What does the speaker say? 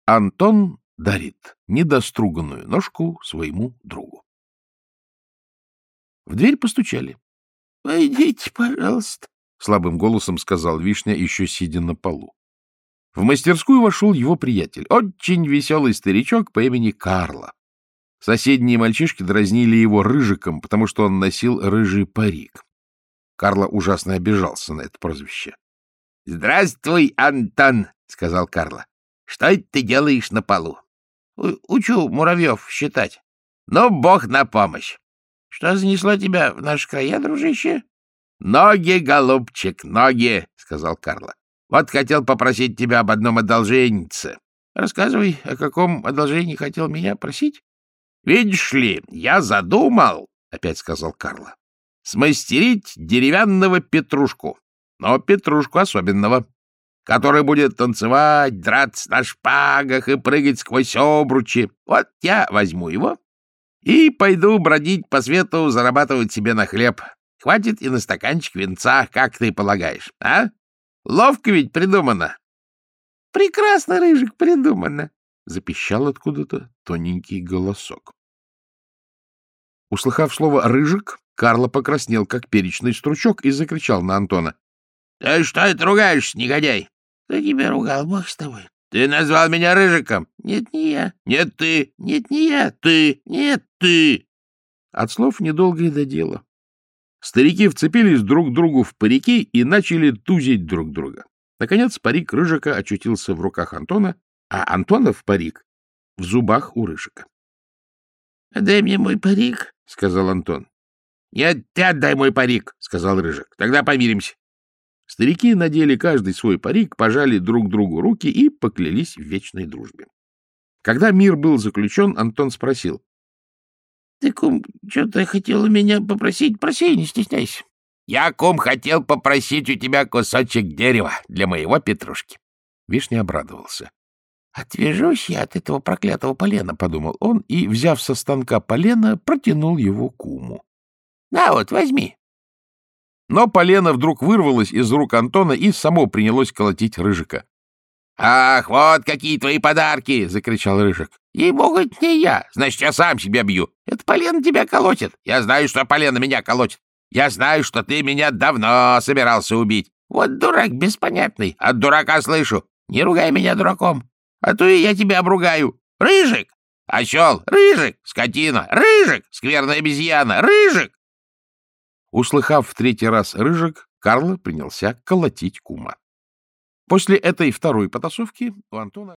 Антон дарит недоструганную ножку своему другу. В дверь постучали. — Войдите, пожалуйста, — слабым голосом сказал Вишня, еще сидя на полу. В мастерскую вошел его приятель, очень веселый старичок по имени Карло. Соседние мальчишки дразнили его Рыжиком, потому что он носил рыжий парик. Карло ужасно обижался на это прозвище. — Здравствуй, Антон, — сказал Карло. — Что это ты делаешь на полу? — Учу муравьев считать. — Ну, бог на помощь. — Что занесло тебя в наши края, дружище? — Ноги, голубчик, ноги, — сказал Карло. — Вот хотел попросить тебя об одном одолженьице. — Рассказывай, о каком одолжении хотел меня просить? — Видишь ли, я задумал, — опять сказал Карло, — смастерить деревянного Петрушку, но Петрушку особенного, который будет танцевать, драться на шпагах и прыгать сквозь обручи. Вот я возьму его и пойду бродить по свету, зарабатывать себе на хлеб. Хватит и на стаканчик винца, как ты полагаешь, а? Ловко ведь придумано. — Прекрасно, Рыжик, придумано, — запищал откуда-то тоненький голосок. Услыхав слово «рыжик», Карло покраснел, как перечный стручок, и закричал на Антона. — Ты что это ругаешься, негодяй? — Кто тебя ругал, бог с тобой? — Ты назвал меня Рыжиком. — Нет, не я. — Нет, ты. — Нет, не я. — Ты. — Нет, ты. От слов недолго и до дела. Старики вцепились друг другу в парики и начали тузить друг друга. Наконец парик Рыжика очутился в руках Антона, а Антонов парик в зубах у Рыжика. — Дай мне мой парик, — сказал Антон. — Нет, ты отдай мой парик, — сказал Рыжик. — Тогда помиримся. Старики надели каждый свой парик, пожали друг другу руки и поклялись в вечной дружбе. Когда мир был заключен, Антон спросил. — Ты, кум, что-то хотел у меня попросить? Проси, не стесняйся. — Я, кум, хотел попросить у тебя кусочек дерева для моего Петрушки. Вишня обрадовался. — Отвяжусь я от этого проклятого полена, — подумал он, и, взяв со станка полено, протянул его куму. — На вот, возьми. Но полено вдруг вырвалось из рук Антона и само принялось колотить Рыжика. — Ах, вот какие твои подарки! — закричал Рыжик. — Ей-богу, это не я. Значит, я сам себя бью. Это полено тебя колотит. Я знаю, что полено меня колотит. Я знаю, что ты меня давно собирался убить. Вот дурак беспонятный. От дурака слышу. Не ругай меня дураком, а то и я тебя обругаю. Рыжик! Осел! Рыжик! Скотина! Рыжик! Скверная обезьяна! Рыжик! Услыхав в третий раз «Рыжик», Карло принялся колотить кума. После этой второй потасовки у Антона